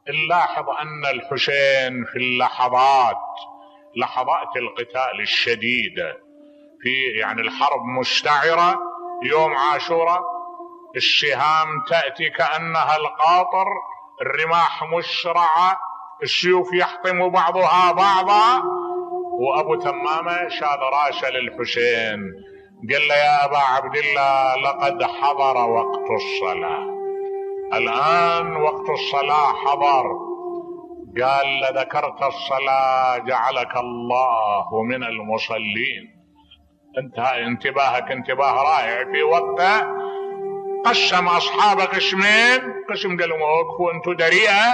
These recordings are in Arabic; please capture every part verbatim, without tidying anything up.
نلاحظ أن الحسين في اللحظات لحظات القتال الشديدة، في يعني الحرب مستعرة، يوم عاشوراء السهام تأتي كأنها القاطر، الرماح مشرعة، السيوف يحطم بعضها بعضا، وأبو تمامة شال راسه للحسين قال له يا أبا عبد الله لقد حضر وقت الصلاة، الآن وقت الصلاة حضر. قال لذكرت الصلاة جعلك الله من المصلين. انتهى انتباهك انتباه رائع. في وقته قسم أصحابه قسمين، قسم قالوا وقفوا انتوا دريئة،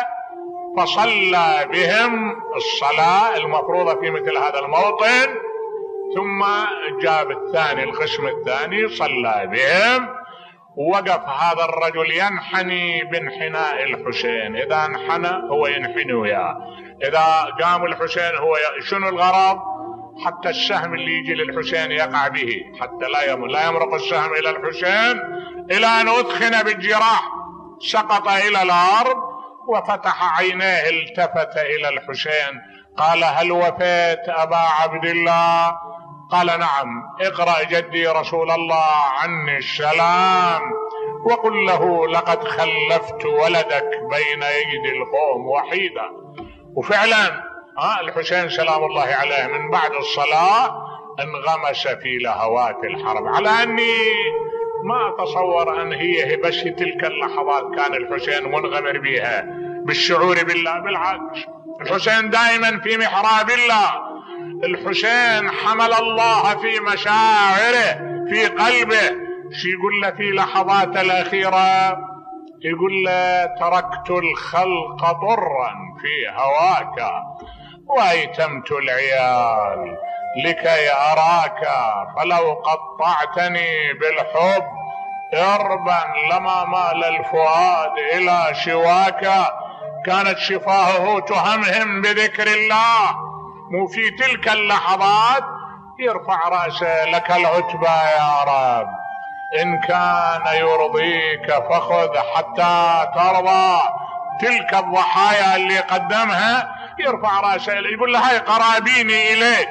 فصلى بهم الصلاة المفروضة في مثل هذا الموطن، ثم جاب الثاني القسم الثاني صلى بهم. وقف هذا الرجل ينحني بانحناء الحسين، إذا انحنى هو ينحني وياه، إذا قام الحسين هو ي... شنو الغرض؟ حتى السهم اللي يجي للحسين يقع به، حتى لا يم... لا يمرق السهم إلى الحسين، إلى أن أدخن بالجراح سقط إلى الأرض وفتح عينيه، التفت إلى الحسين قال هل وفيت أبا عبد الله؟ قال نعم. اقرأ جدي رسول الله عني السلام وقل له لقد خلفت ولدك بين يدي القوم وحيدا. وفعلا ها الحسين سلام الله عليه من بعد الصلاة انغمس في لهوات الحرب، على أني ما أتصور أن هي بس تلك اللحظات كان الحسين منغمر بها بالشعور بالله، بالعكس الحسين دائما في محراب الله. الحسين حمل الله في مشاعره في قلبه. شي يقول له في لحظات الأخيرة؟ يقول له تركت الخلق طرا في هواك وأيتمت العيال لكي أراك، فلو قطعتني بالحب إربا لما مال الفؤاد إلى شواك. كانت شفاهه تهمهم بذكر الله، مو في تلك اللحظات يرفع رأسه لك العتبى يا رب، إن كان يرضيك فخذ حتى ترضى. تلك الضحايا اللي قدمها يرفع رأسه يقول له هاي قرابيني إليك،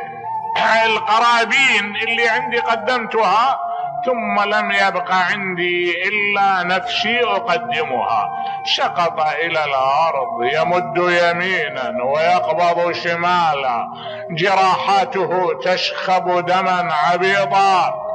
القرابين اللي عندي قدمتها، ثم لم يبق عندي إلا نفسي أقدمها. سقط إلى الأرض يمد يمينا ويقبض شمالا، جراحاته تشخب دما عبيطا،